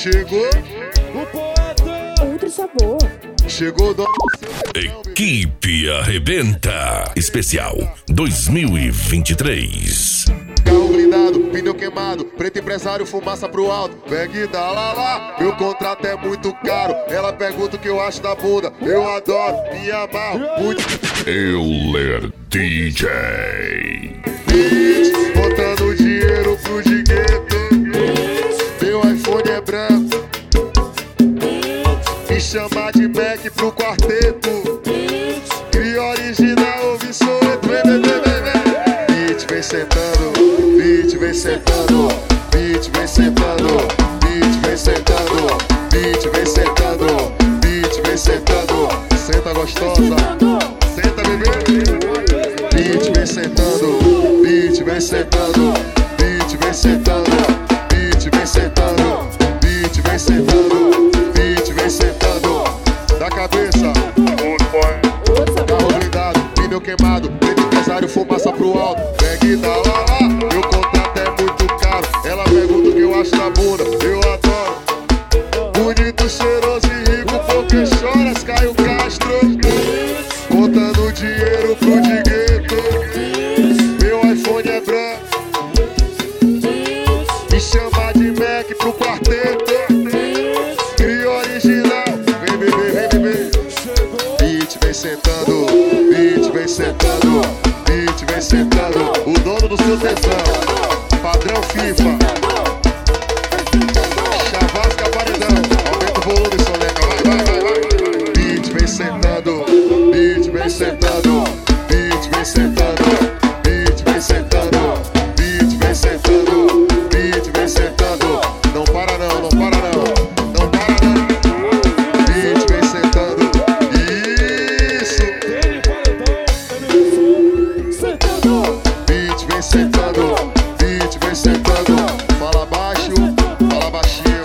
Chegou o poeta, outro sabor. Chegou do... Equipe Arrebenta Especial 2023. Carro blindado, pneu queimado, preto empresário, fumaça pro alto. Pegue da lá, meu contrato é muito caro. Ela pergunta o que eu acho da bunda. Eu adoro, me amarro muito. Euler DJ. Bitch, botando dinheiro pro digueto. Meu iPhone é branco. Me chamar de Mac pro quarteto. Cria original, ouvi soeto. Vem, vem, vem, vem, vem. Bitch, vem sentando. Bitch, vem sentando. Bitch, vem sentando. Bitch, vem sentando. Bitch, vem sentando. Bitch, vem sentando. Senta gostosa. Senta, bebê. Bitch, vem sentando. Bitch, vem sentando. Bitch, vem sentando. Bitch, vem sentando. Bitch, vem sentando. Bitch, vem sentando. Da cabeça. Carro blindado, pneu queimado, preto empresário, fumaça pro alto. Pegue da lá, meu contrato é muito caro. Ela pergunta o que eu acho da bunda, eu adoro. Bonito, cheiroso e rico, porque choras, Caio Castro. Contando dinheiro pro digueto. Meu iPhone é branco. Me chama de Mac pro quarteto. Cria original, vem bebê, vem bebê. Bitch vem sentando, bitch vem sentando, bitch vem sentando. O dono do seu tesão, padrão FIFA. Chavasca paredão, aumenta o volume, soneca, vai, vai, vai, vai. Bitch vem sentando, bitch vem sentando, bitch vem sentando, bitch vem sentando, bitch vem sentando, bitch vem sentando. Não para não, não para não, não para não. Bitch vem sentando. Bitch vem sentando, bitch vem sentando. Fala baixo, fala baixinho.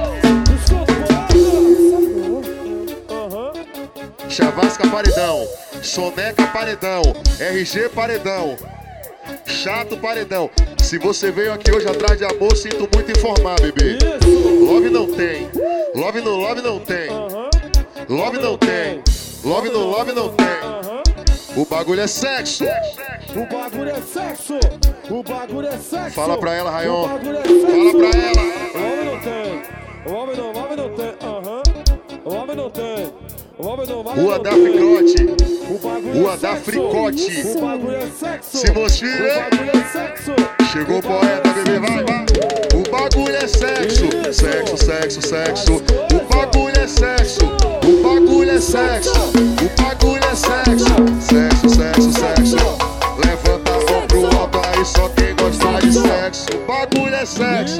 Chavasca paredão, soneca paredão, RG paredão, chato paredão. Se você veio aqui hoje atrás de amor, sinto muito informar, bebê. Love não tem, love no love não tem, love não tem, love no love não tem. O bagulho é sexo. o bagulho é sexo, o bagulho é sexo. Fala pra ela, Rayon. Fala pra ela. O homem não tem, o homem não tem, o homem não tem. Rua da Fricote, O bagulho Rua é da sexo. Fricote. O bagulho é sexo. Simões O Filho. bagulho é sexo. Chegou o poeta, bebê, vai, vai. O bagulho é sexo, sexo, sexo, sexo. O bagulho é sexo, o bagulho é sexo. O bagulho é sexo, sexo, sexo, sexo. Levanta a mão pro alto aí, só quem gosta de sexo. O bagulho é sexo.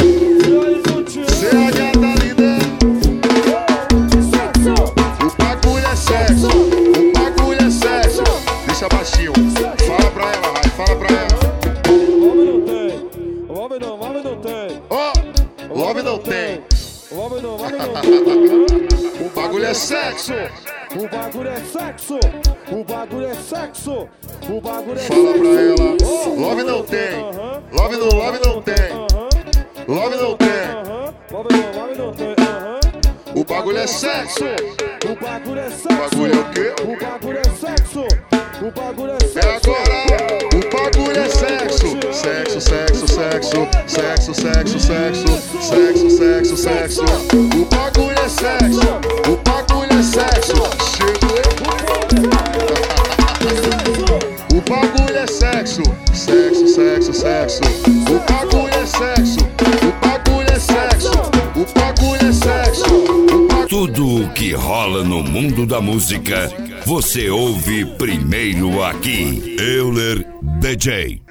Cê é a gata linda. O bagulho é sexo, o bagulho é sexo. Deixa baixinho, fala pra ela, vai, fala pra ela. O homem não tem. O homem não tem. Ó, love não tem. O homem não tem. O bagulho é sexo. O bagulho é sexo. O bagulho é sexo. O bagulho é sexo. Fala pra ela, love não tem. Love não tem. Love não tem. Love não tem. O bagulho é sexo. O bagulho é sexo. O bagulho é o quê? O bagulho é sexo. O bagulho é É sexo. agora. O bagulho é sexo. Sexo, sexo, sexo. Sexo, sexo, sexo. Sexo, sexo, sexo. O bagulho é sexo. O bagulho é sexo. Chegou. O bagulho é sexo. Sexo, sexo, sexo. O bagulho é sexo. O bagulho é sexo. O bagulho é sexo. Tudo o que rola no mundo da música, você ouve primeiro aqui. Euler DJ.